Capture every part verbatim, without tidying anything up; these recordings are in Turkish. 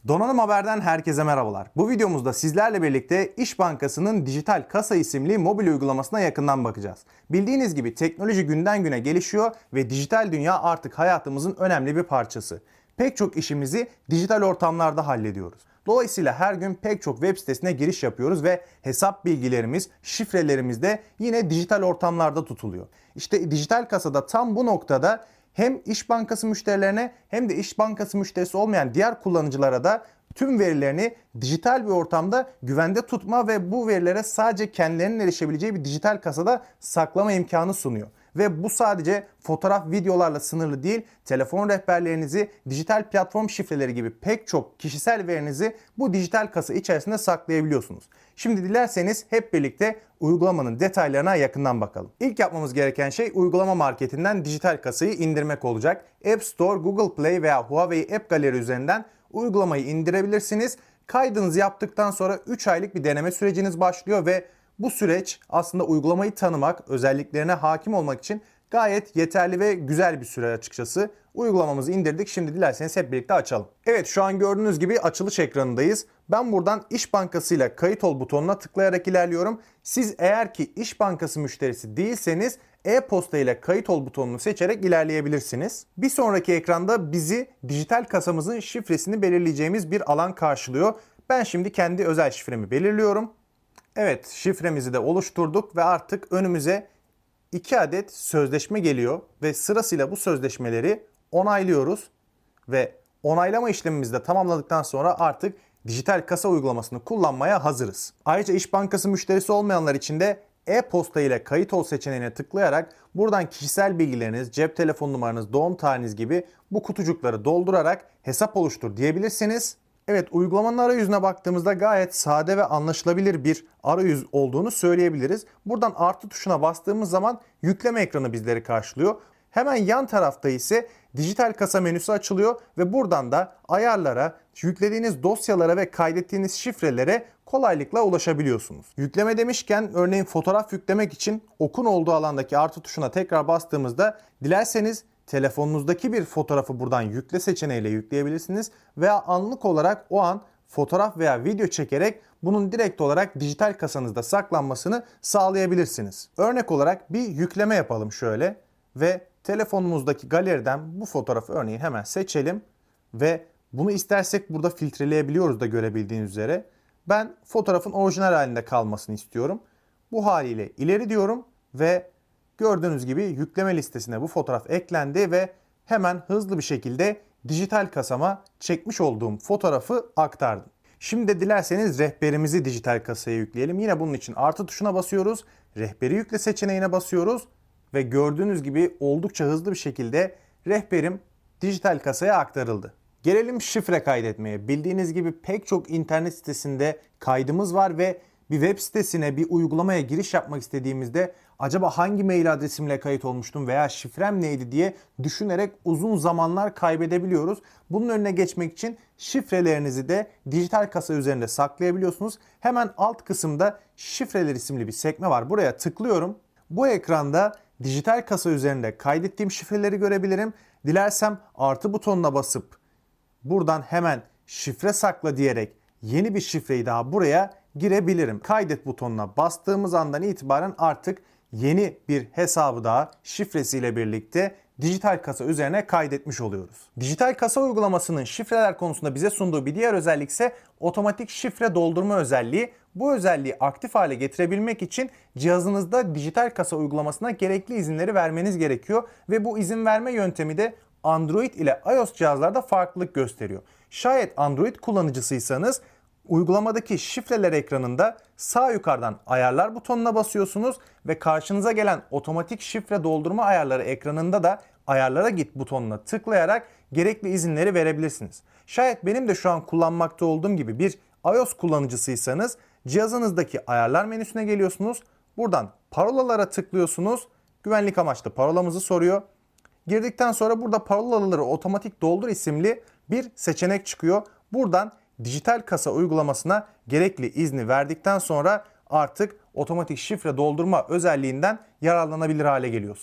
Donanım Haber'den herkese merhabalar. Bu videomuzda sizlerle birlikte İş Bankası'nın Dijital Kasa isimli mobil uygulamasına yakından bakacağız. Bildiğiniz gibi teknoloji günden güne gelişiyor ve dijital dünya artık hayatımızın önemli bir parçası. Pek çok işimizi dijital ortamlarda hallediyoruz. Dolayısıyla her gün pek çok web sitesine giriş yapıyoruz ve hesap bilgilerimiz, şifrelerimiz de yine dijital ortamlarda tutuluyor. İşte dijital kasada tam bu noktada hem İş Bankası müşterilerine hem de İş Bankası müşterisi olmayan diğer kullanıcılara da tüm verilerini dijital bir ortamda güvende tutma ve bu verilere sadece kendilerinin erişebileceği bir dijital kasada saklama imkanı sunuyor. Ve bu sadece fotoğraf, videolarla sınırlı değil, telefon rehberlerinizi, dijital platform şifreleri gibi pek çok kişisel verinizi bu dijital kasa içerisinde saklayabiliyorsunuz. Şimdi dilerseniz hep birlikte uygulamanın detaylarına yakından bakalım. İlk yapmamız gereken şey uygulama marketinden dijital kasayı indirmek olacak. App Store, Google Play veya Huawei App Gallery üzerinden uygulamayı indirebilirsiniz. Kaydınızı yaptıktan sonra üç aylık bir deneme süreciniz başlıyor ve bu süreç aslında uygulamayı tanımak, özelliklerine hakim olmak için gayet yeterli ve güzel bir süre açıkçası. Uygulamamızı indirdik. Şimdi dilerseniz hep birlikte açalım. Evet, şu an gördüğünüz gibi açılış ekranındayız. Ben buradan İş Bankası ile kayıt ol butonuna tıklayarak ilerliyorum. Siz eğer ki İş Bankası müşterisi değilseniz e-posta ile kayıt ol butonunu seçerek ilerleyebilirsiniz. Bir sonraki ekranda bizi dijital kasamızın şifresini belirleyeceğimiz bir alan karşılıyor. Ben şimdi kendi özel şifremi belirliyorum. Evet, şifremizi de oluşturduk ve artık önümüze iki adet sözleşme geliyor ve sırasıyla bu sözleşmeleri onaylıyoruz ve onaylama işlemimizi de tamamladıktan sonra artık dijital kasa uygulamasını kullanmaya hazırız. Ayrıca İş Bankası müşterisi olmayanlar için de e-posta ile kayıt ol seçeneğine tıklayarak buradan kişisel bilgileriniz, cep telefon numaranız, doğum tarihiniz gibi bu kutucukları doldurarak hesap oluştur diyebilirsiniz. Evet, uygulamanın arayüzüne baktığımızda gayet sade ve anlaşılabilir bir arayüz olduğunu söyleyebiliriz. Buradan artı tuşuna bastığımız zaman yükleme ekranı bizleri karşılıyor. Hemen yan tarafta ise dijital kasa menüsü açılıyor ve buradan da ayarlara, yüklediğiniz dosyalara ve kaydettiğiniz şifrelere kolaylıkla ulaşabiliyorsunuz. Yükleme demişken örneğin fotoğraf yüklemek için okun olduğu alandaki artı tuşuna tekrar bastığımızda dilerseniz telefonunuzdaki bir fotoğrafı buradan yükle seçeneğiyle yükleyebilirsiniz veya anlık olarak o an fotoğraf veya video çekerek bunun direkt olarak dijital kasanızda saklanmasını sağlayabilirsiniz. Örnek olarak bir yükleme yapalım şöyle ve telefonumuzdaki galeriden bu fotoğrafı örneğin hemen seçelim ve bunu istersek burada filtreleyebiliyoruz da görebildiğiniz üzere. Ben fotoğrafın orijinal halinde kalmasını istiyorum. Bu haliyle ileri diyorum ve gördüğünüz gibi yükleme listesine bu fotoğraf eklendi ve hemen hızlı bir şekilde dijital kasama çekmiş olduğum fotoğrafı aktardım. Şimdi de dilerseniz rehberimizi dijital kasaya yükleyelim. Yine bunun için artı tuşuna basıyoruz. Rehberi yükle seçeneğine basıyoruz ve gördüğünüz gibi oldukça hızlı bir şekilde rehberim dijital kasaya aktarıldı. Gelelim şifre kaydetmeye. Bildiğiniz gibi pek çok internet sitesinde kaydımız var ve bir web sitesine, bir uygulamaya giriş yapmak istediğimizde acaba hangi mail adresimle kayıt olmuştum veya şifrem neydi diye düşünerek uzun zamanlar kaybedebiliyoruz. Bunun önüne geçmek için şifrelerinizi de dijital kasa üzerinde saklayabiliyorsunuz. Hemen alt kısımda şifreler isimli bir sekme var. Buraya tıklıyorum. Bu ekranda dijital kasa üzerinde kaydettiğim şifreleri görebilirim. Dilersem artı butonuna basıp buradan hemen şifre sakla diyerek yeni bir şifreyi daha buraya girebilirim. Kaydet butonuna bastığımız andan itibaren artık yeni bir hesabı daha şifresiyle birlikte dijital kasa üzerine kaydetmiş oluyoruz. Dijital kasa uygulamasının şifreler konusunda bize sunduğu bir diğer özellik ise otomatik şifre doldurma özelliği. Bu özelliği aktif hale getirebilmek için cihazınızda dijital kasa uygulamasına gerekli izinleri vermeniz gerekiyor ve bu izin verme yöntemi de Android ile iOS cihazlarda farklılık gösteriyor. Şayet Android kullanıcısıysanız uygulamadaki şifreler ekranında sağ yukarıdan ayarlar butonuna basıyorsunuz ve karşınıza gelen otomatik şifre doldurma ayarları ekranında da ayarlara git butonuna tıklayarak gerekli izinleri verebilirsiniz. Şayet benim de şu an kullanmakta olduğum gibi bir iOS kullanıcısıysanız cihazınızdaki ayarlar menüsüne geliyorsunuz. Buradan parolalara tıklıyorsunuz. Güvenlik amaçlı parolamızı soruyor. Girdikten sonra burada parolaları otomatik doldur isimli bir seçenek çıkıyor. Buradan dijital kasa uygulamasına gerekli izni verdikten sonra artık otomatik şifre doldurma özelliğinden yararlanabilir hale geliyorsunuz.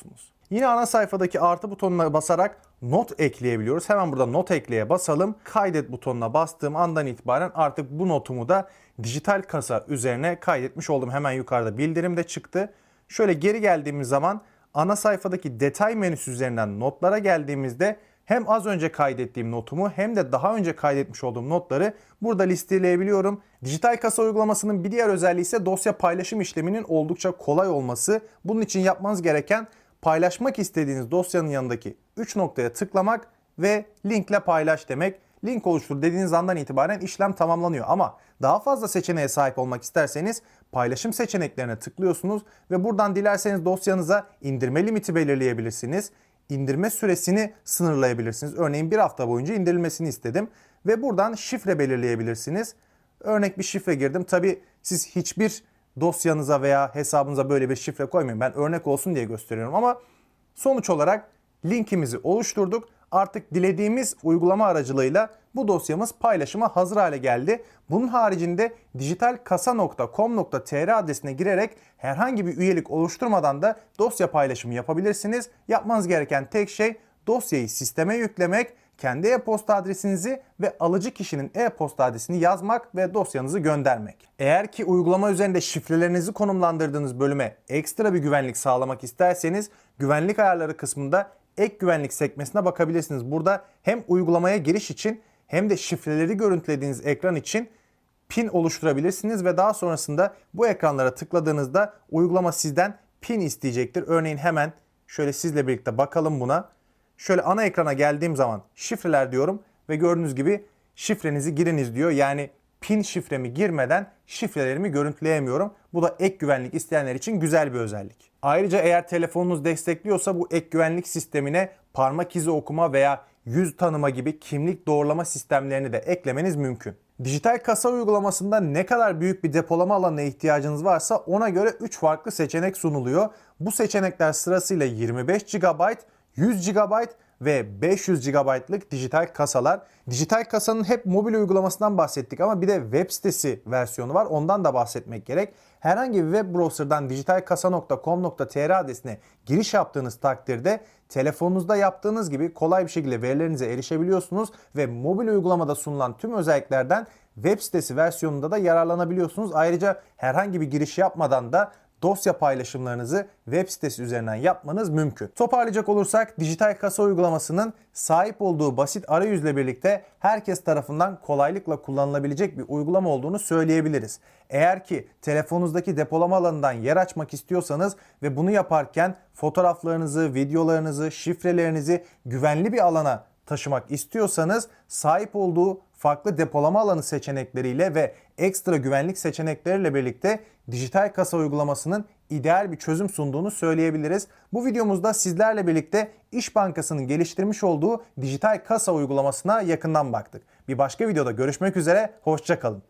Yine ana sayfadaki artı butonuna basarak not ekleyebiliyoruz. Hemen burada not ekleye basalım. Kaydet butonuna bastığım andan itibaren artık bu notumu da dijital kasa üzerine kaydetmiş oldum. Hemen yukarıda bildirim de çıktı. Şöyle geri geldiğimiz zaman ana sayfadaki detay menüsü üzerinden notlara geldiğimizde hem az önce kaydettiğim notumu hem de daha önce kaydetmiş olduğum notları burada listeleyebiliyorum. Dijital kasa uygulamasının bir diğer özelliği ise dosya paylaşım işleminin oldukça kolay olması. Bunun için yapmanız gereken paylaşmak istediğiniz dosyanın yanındaki üç noktaya tıklamak ve linkle paylaş demek. Link oluştur dediğiniz andan itibaren işlem tamamlanıyor. Ama daha fazla seçeneğe sahip olmak isterseniz paylaşım seçeneklerine tıklıyorsunuz ve buradan dilerseniz dosyanıza indirme limiti belirleyebilirsiniz. İndirme süresini sınırlayabilirsiniz. Örneğin bir hafta boyunca indirilmesini istedim ve buradan şifre belirleyebilirsiniz. Örnek bir şifre girdim. Tabii siz hiçbir dosyanıza veya hesabınıza böyle bir şifre koymayın. Ben örnek olsun diye gösteriyorum ama sonuç olarak linkimizi oluşturduk. Artık dilediğimiz uygulama aracılığıyla bu dosyamız paylaşıma hazır hale geldi. Bunun haricinde dijitalkasa nokta com nokta tr adresine girerek herhangi bir üyelik oluşturmadan da dosya paylaşımı yapabilirsiniz. Yapmanız gereken tek şey dosyayı sisteme yüklemek, kendi e-posta adresinizi ve alıcı kişinin e-posta adresini yazmak ve dosyanızı göndermek. Eğer ki uygulama üzerinde şifrelerinizi konumlandırdığınız bölüme ekstra bir güvenlik sağlamak isterseniz güvenlik ayarları kısmında ek güvenlik sekmesine bakabilirsiniz. Burada hem uygulamaya giriş için hem de şifreleri görüntülediğiniz ekran için pin oluşturabilirsiniz ve daha sonrasında bu ekranlara tıkladığınızda uygulama sizden pin isteyecektir. Örneğin hemen şöyle sizle birlikte bakalım buna. Şöyle ana ekrana geldiğim zaman şifreler diyorum ve gördüğünüz gibi şifrenizi giriniz diyor. Yani pin şifremi girmeden şifrelerimi görüntüleyemiyorum. Bu da ek güvenlik isteyenler için güzel bir özellik. Ayrıca eğer telefonunuz destekliyorsa bu ek güvenlik sistemine parmak izi okuma veya yüz tanıma gibi kimlik doğrulama sistemlerini de eklemeniz mümkün. Dijital kasa uygulamasında ne kadar büyük bir depolama alanına ihtiyacınız varsa ona göre üç farklı seçenek sunuluyor. Bu seçenekler sırasıyla yirmi beş gigabayt, yüz gigabayt ve beş yüz gigabaytlık dijital kasalar. Dijital kasanın hep mobil uygulamasından bahsettik ama bir de web sitesi versiyonu var. Ondan da bahsetmek gerek. Herhangi bir web browser'dan dijitalkasa nokta com nokta tr adresine giriş yaptığınız takdirde telefonunuzda yaptığınız gibi kolay bir şekilde verilerinize erişebiliyorsunuz ve mobil uygulamada sunulan tüm özelliklerden web sitesi versiyonunda da yararlanabiliyorsunuz. Ayrıca herhangi bir giriş yapmadan da dosya paylaşımlarınızı web sitesi üzerinden yapmanız mümkün. Toparlayacak olursak dijital kasa uygulamasının sahip olduğu basit arayüzle birlikte herkes tarafından kolaylıkla kullanılabilecek bir uygulama olduğunu söyleyebiliriz. Eğer ki telefonunuzdaki depolama alanından yer açmak istiyorsanız ve bunu yaparken fotoğraflarınızı, videolarınızı, şifrelerinizi güvenli bir alana taşımak istiyorsanız sahip olduğu farklı depolama alanı seçenekleriyle ve ekstra güvenlik seçenekleriyle birlikte dijital kasa uygulamasının ideal bir çözüm sunduğunu söyleyebiliriz. Bu videomuzda sizlerle birlikte İş Bankası'nın geliştirmiş olduğu dijital kasa uygulamasına yakından baktık. Bir başka videoda görüşmek üzere, hoşça kalın.